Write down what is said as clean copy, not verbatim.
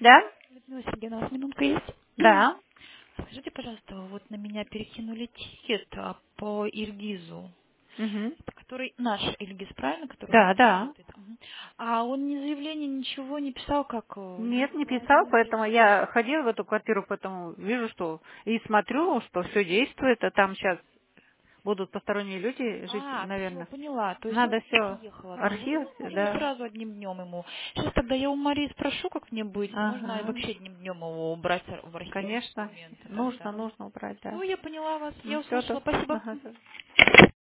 Да? Людмила Сергеевна, у вас минутка есть? Да. Скажите, пожалуйста, вот на меня перекинули тикет по Ильгизу. Мгм. Это который наш Ильгиз, правильно, который у Да, нас да. работает? Мгм. А он ни заявления, ничего не писал, как Нет, не на писал, этом поэтому Ильгизе. я ходила в эту квартиру, поэтому вижу, что и смотрю, что все действует, а там сейчас будут посторонние люди жить, Все, наверное. поняла. То есть он Надо все приехал оттуда. архив, Ну, можно да. сразу одним днем ему. Сейчас тогда я у Марии спрошу, как мне быть. Можно и Ага. вообще одним днем его убрать в архив Конечно. документы тогда. Нужно убрать, да. Все, я поняла вас. Ну Я все, услышала. Спасибо. ага, всё.